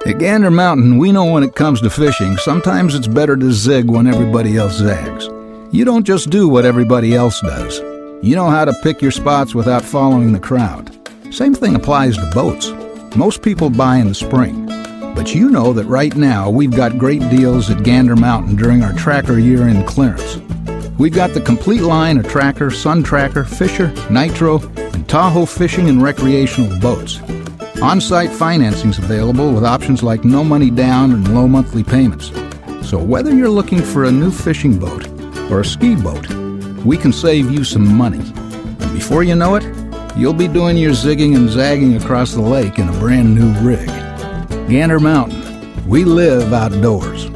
At Gander Mountain, we know when it comes to fishing, sometimes it's better to zig when everybody else zags. You don't just do what everybody else does. You know how to pick your spots without following the crowd. Same thing applies to boats. Most people buy in the spring. But you know that right now we've got great deals at Gander Mountain during our Tracker year-end clearance. We've got the complete line of Tracker, Sun Tracker, Fisher, Nitro, and Tahoe fishing and recreational boats. On-site financing's available with options like no money down and low monthly payments. So whether you're looking for a new fishing boat or a ski boat, we can save you some money. And before you know it, you'll be doing your zigging and zagging across the lake in a brand new rig. Gander Mountain, we live outdoors.